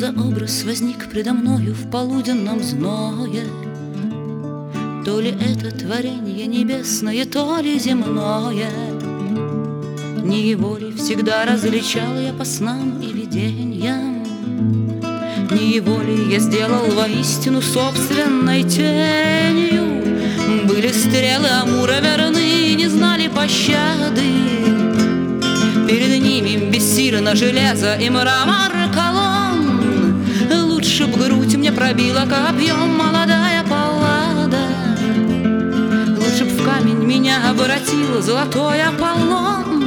за образ возник предо мною в полуденном зное? То ли это творение небесное, то ли земное. Не его ли всегда различал я по снам и видениям? Не его ли я сделал воистину собственной тенью? Были стрелы Амура верны и не знали пощады. Перед ними бессильно железо и мрамор колонн. Лучше б грудь мне пробила копьем молодая Паллада. Лучше б в камень меня обратил золотой Аполлон.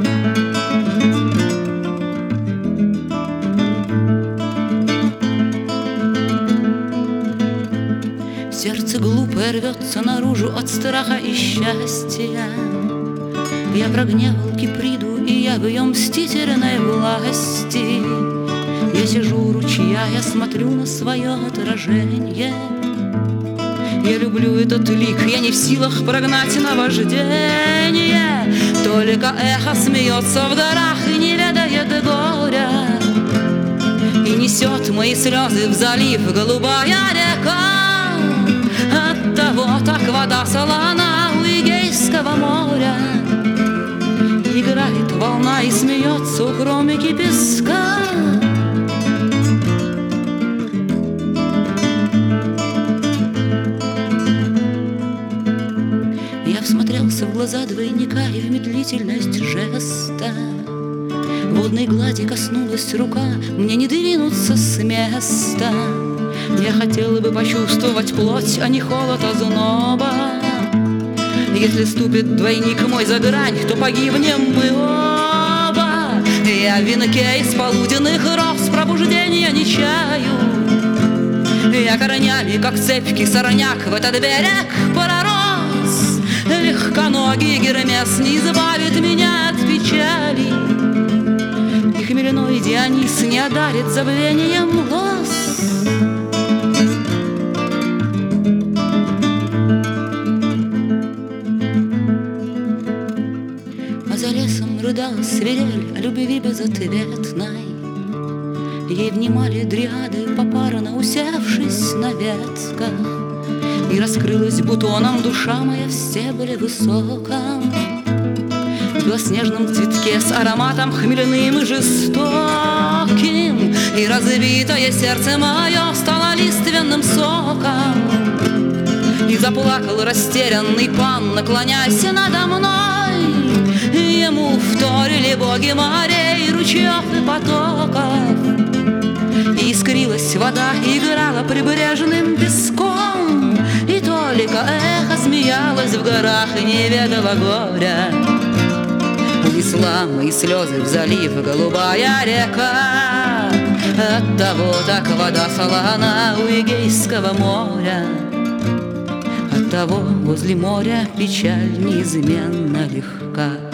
Сердце глупое рвется наружу от страха и счастья. Я прогневал Киприду, и я в ее мстительной власти. Я сижу у ручья, я смотрю на свое отражение. Я люблю этот лик, я не в силах прогнать наваждение. Только эхо смеется в горах и не ведает горя, и несет мои слезы в залив голубая река. Оттого так вода солона у Эгейского моря. Играет волна и смеется у кромки песка. Я всмотрелся в глаза двойника и в медлительность жеста. Водной глади коснулась рука, мне не двинуться с места. Я хотела бы почувствовать плоть, а не холод озноба. Если ступит двойник мой за грань, то погибнем мы оба. Я в венке из полуденных роз пробуждения не чаю. Я корнями, как цепкий сорняк, в этот берег пророс. Легконогий Гермес не избавит меня от печали, и хмельной Дионис не одарит забвением лос. За лесом рыдала свирель о любви безответной. Ей внимали дриады попарно, усевшись на ветках. И раскрылась бутоном душа моя в стебле высоком, в белоснежном цветке с ароматом хмельным и жестоким. И разбитое сердце мое стало лиственным соком. И заплакал растерянный пан, наклоняясь надо мной. Ему вторили боги морей, ручьев и потоков. И искрилась вода, играла прибрежным песком. И только эхо смеялось в горах и не ведало горя. Унесла мои слезы в залив голубая река. Оттого так вода солона у Эгейского моря. Оттого возле моря печаль неизменно легка.